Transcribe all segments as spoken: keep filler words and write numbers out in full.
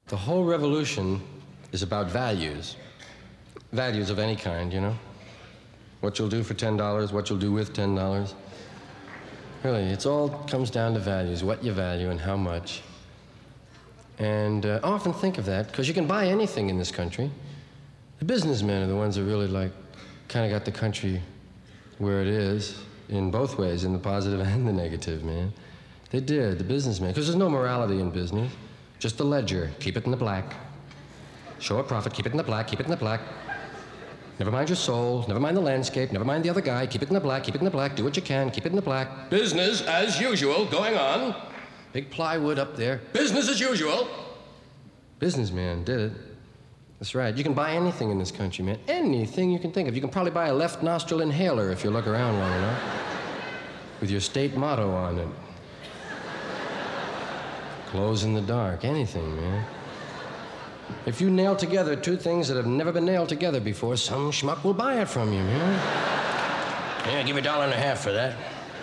The whole revolution is about values. Values of any kind, you know? What you'll do for ten dollars, what you'll do with ten dollars. Really, it's all comes down to values, what you value and how much. And uh, I often think of that, because you can buy anything in this country. The businessmen are the ones that really, like, kind of got the country where it is in both ways, in the positive and the negative, man. They did, the businessmen, because there's no morality in business. Just the ledger, keep it in the black. Show a profit, keep it in the black, keep it in the black. Never mind your soul, never mind the landscape, never mind the other guy, keep it in the black, keep it in the black, do what you can, keep it in the black. Business as usual, going on. Big plywood up there, business as usual. Businessman did it. That's right, you can buy anything in this country, man. Anything you can think of. You can probably buy a left nostril inhaler if you look around long enough. With your state motto on it. Glows in the dark, anything, man. If you nail together two things that have never been nailed together before, some schmuck will buy it from you, man. Yeah, give me a dollar and a half for that.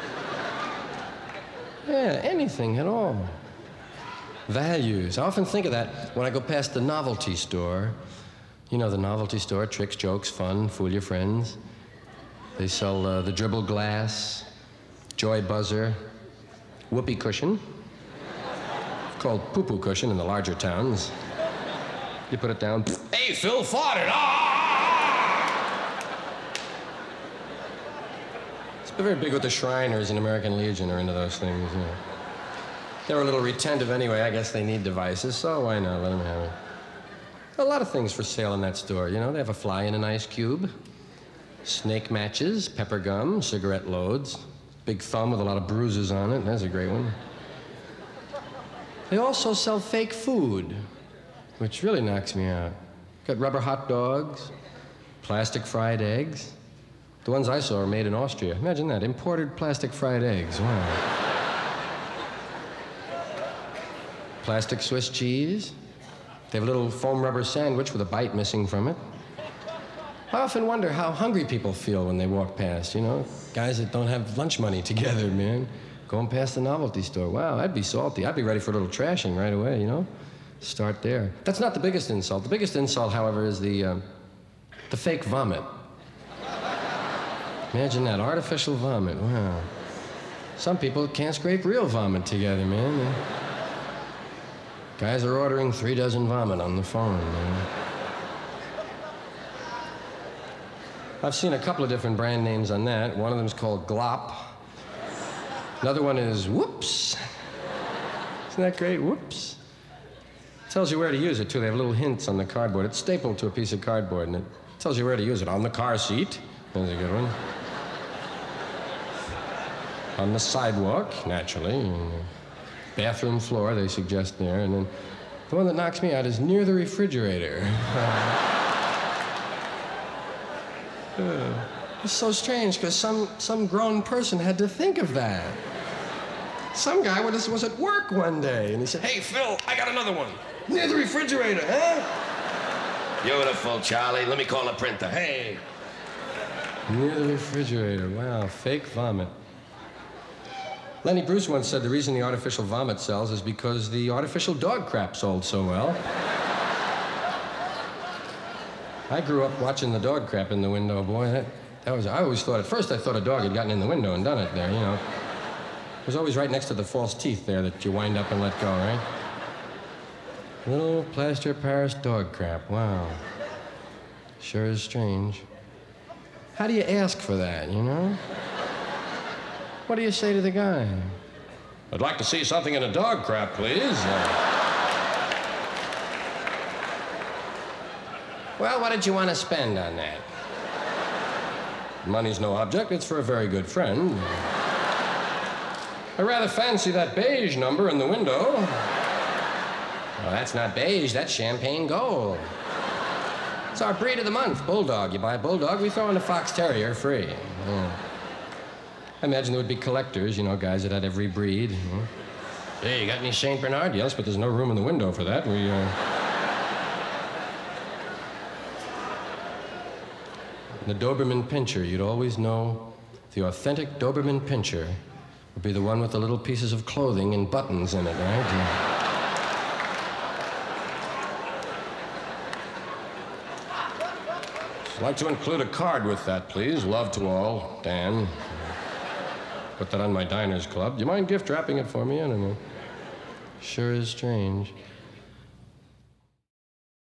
Yeah, anything at all. Values. I often think of that when I go past the novelty store. You know, the novelty store, tricks, jokes, fun, fool your friends. They sell uh, the dribble glass, joy buzzer, whoopee cushion. It's called poo-poo cushion in the larger towns. You put it down. Hey, Phil farted. Ah! It's very big with the Shriners and American Legion are into those things. You know. They're a little retentive anyway. I guess they need devices, so why not? Let them have it. A lot of things for sale in that store. You know, they have a fly in an ice cube, snake matches, pepper gum, cigarette loads, big thumb with a lot of bruises on it. That's a great one. They also sell fake food, which really knocks me out. Got rubber hot dogs, plastic fried eggs. The ones I saw are made in Austria. Imagine that, imported plastic fried eggs. Wow. Plastic Swiss cheese. They have a little foam rubber sandwich with a bite missing from it. I often wonder how hungry people feel when they walk past, you know? Guys that don't have lunch money together, man. Going past the novelty store. Wow, I'd be salty. I'd be ready for a little trashing right away, you know? Start there. That's not the biggest insult. The biggest insult, however, is the, uh, the fake vomit. Imagine that, artificial vomit. Wow. Some people can't scrape real vomit together, man. Guys are ordering three dozen vomit on the phone, man. I've seen a couple of different brand names on that. One of them is called Glop. Another one is Whoops. Isn't that great? Whoops. Tells you where to use it, too. They have little hints on the cardboard. It's stapled to a piece of cardboard, and it tells you where to use it. On the car seat. That's a good one. On the sidewalk, naturally. Bathroom floor, they suggest there. And then the one that knocks me out is near the refrigerator. uh, it's so strange, because some, some grown person had to think of that. Some guy was, was at work one day, and he said, "Hey, Phil, I got another one. Near the refrigerator, huh?" "Beautiful, Charlie. Let me call the printer. Hey." Near the refrigerator. Wow, fake vomit. Lenny Bruce once said the reason the artificial vomit sells is because the artificial dog crap sold so well. I grew up watching the dog crap in the window, boy. That, that was, I always thought, at first I thought a dog had gotten in the window and done it there, you know. It was always right next to the false teeth there that you wind up and let go, right? Little plaster Paris dog crap, wow. Sure is strange. How do you ask for that, you know? What do you say to the guy? "I'd like to see something in a dog crap, please." Uh, well, what did you want to spend on that? "Money's no object. It's for a very good friend." "I rather fancy that beige number in the window." "Well, that's not beige. That's champagne gold. It's our breed of the month, Bulldog. You buy a Bulldog, we throw in a Fox Terrier free." Yeah. I imagine there would be collectors, you know, guys that had every breed. You know. "Hey, you got any Saint Bernard?" "Yes, but there's no room in the window for that. We, uh... The Doberman Pinscher, you'd always know the authentic Doberman Pinscher would be the one with the little pieces of clothing and buttons in it, right? Yeah. I'd like to include a card with that, please. Love to all, Dan. Put that on my Diners Club. Do you mind gift wrapping it for me? I don't know. Sure is strange.